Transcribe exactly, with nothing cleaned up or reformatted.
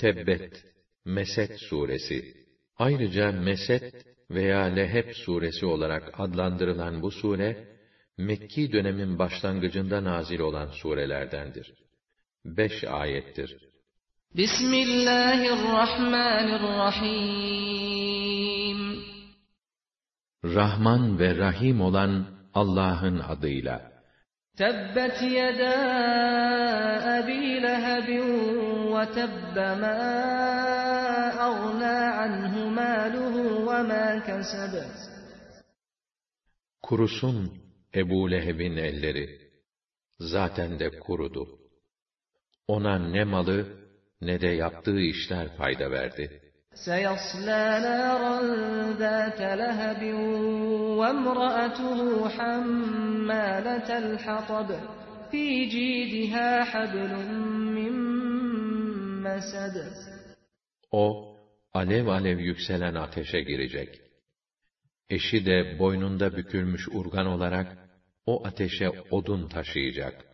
Tebbet, Mesed suresi. Ayrıca Mesed veya Leheb suresi olarak adlandırılan bu sure, Mekki dönemin başlangıcında nazil olan surelerdendir. Beş ayettir. Bismillahirrahmanirrahim. Rahman ve Rahim olan Allah'ın adıyla. Tebbet yeda Ebi Lehebin ve tebbe ma aghna anhu maluhu ve ma keseb. Kurusun Ebu Leheb'in elleri, zaten de kurudu. Ona ne malı ne de yaptığı işler fayda verdi. سَيَصْلَى نَارًا ذَاتَ لَهَبٍ وَامْرَأَتُهُ حَمَّالَةَ الْحَطَبِ فِي جِيدِهَا حَبْلٌ مِّن مَّسَدٍ. O, alev alev yükselen ateşe girecek. Eşi de boynunda bükülmüş urgan olarak o ateşe odun taşıyacak.